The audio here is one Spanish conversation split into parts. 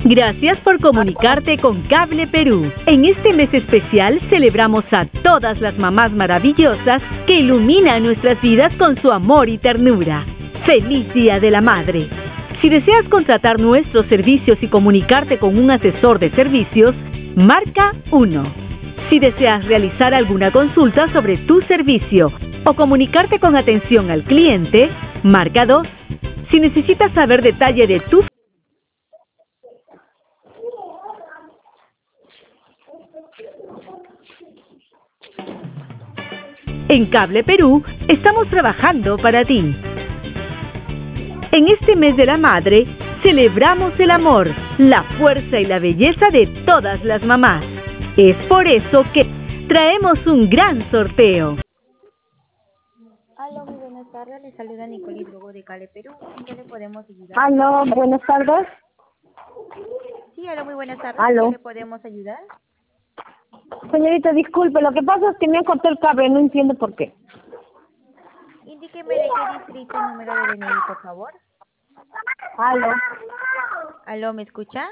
Gracias por comunicarte con Cable Perú. En este mes especial celebramos a todas las mamás maravillosas que iluminan nuestras vidas con su amor y ternura. ¡Feliz Día de la Madre! Si deseas contratar nuestros servicios y comunicarte con un asesor de servicios, marca 1. Si deseas realizar alguna consulta sobre tu servicio o comunicarte con atención al cliente, marca 2. Si necesitas saber detalle de tu En Cable Perú estamos trabajando para ti. En este mes de la madre, celebramos el amor, la fuerza y la belleza de todas las mamás. Es por eso que traemos un gran sorteo. Aló, muy buenas tardes. Les saluda Nicole Lugo de Cable Perú. ¿En qué le podemos ayudar? Aló, buenas tardes. Sí, aló, muy buenas tardes. Aló. ¿En qué le podemos ayudar? Señorita, disculpe, lo que pasa es que me han cortado el cable, no entiendo por qué. Indíqueme de qué distrito el número de DNI, por favor. Aló. Aló, ¿me escucha?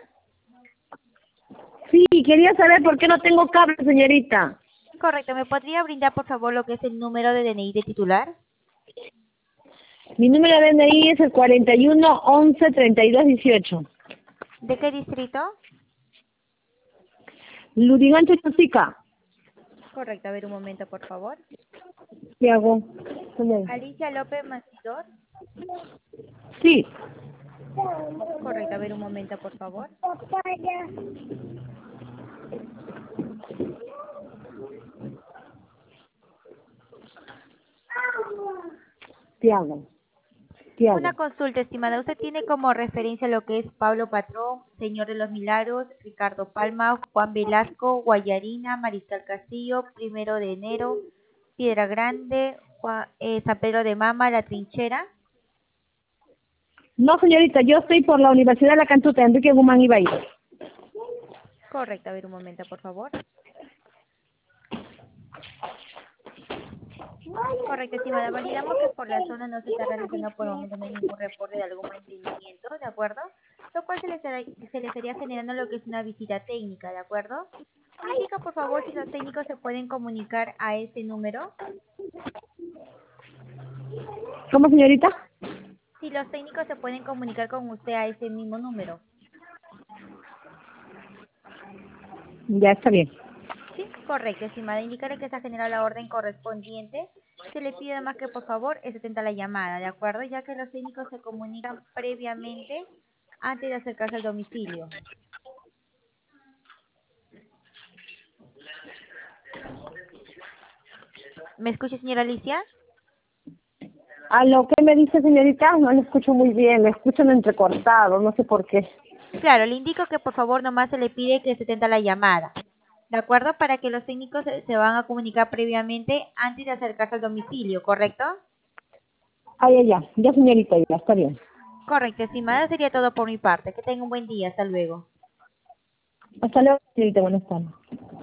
Sí, quería saber por qué no tengo cable, señorita. Correcto. ¿Me podría brindar, por favor, lo que es el número de DNI de titular? Mi número de DNI es el 41 11 32 18. ¿De qué distrito? Lurigancho, Chosica. Correcto. A ver, un momento, por favor. ¿Qué hago? Alicia López Mastidor. Sí. Correcto. A ver, un momento, por favor. ¿Qué hago? ¿Qué hago? Una consulta, estimada. Usted tiene como referencia lo que es Pablo Patrón, Señor de los Milagros, Ricardo Palma, Juan Velasco, Guayarina, Mariscal Castillo, 1 de enero, Piedra Grande, San Pedro de Mama, La Trinchera. No, señorita, yo estoy por la Universidad de la Cantuta, Enrique Guzmán Ibai. Correcto, a ver un momento, por favor. Correcto, estimada. Validamos que por la zona no se está realizando por el momento, no hay ningún reporte de algún mantenimiento, ¿de acuerdo? Lo cual se le estaría generando lo que es una visita técnica, ¿de acuerdo? Me indica, por favor, si los técnicos se pueden comunicar a este número. ¿Cómo, señorita? Si los técnicos se pueden comunicar con usted a ese mismo número. Ya está bien. Sí, correcto, estimada. Indicaré que se ha generado la orden correspondiente. Se le pide además que por favor esté atenta a la llamada, ¿de acuerdo? Ya que los técnicos se comunican previamente antes de acercarse al domicilio. ¿Me escucha, señora Alicia? ¿Aló? ¿Qué me dice, señorita? No le escucho muy bien, le escucho en entrecortado, no sé por qué. Claro, le indico que por favor nomás se le pide que esté atenta a la llamada, ¿de acuerdo? Para que los técnicos se van a comunicar previamente antes de acercarse al domicilio, ¿correcto? Ya, señorita, ya, está bien. Correcto, estimada, sería todo por mi parte. Que tenga un buen día, hasta luego. Hasta luego, señorita, buenas tardes.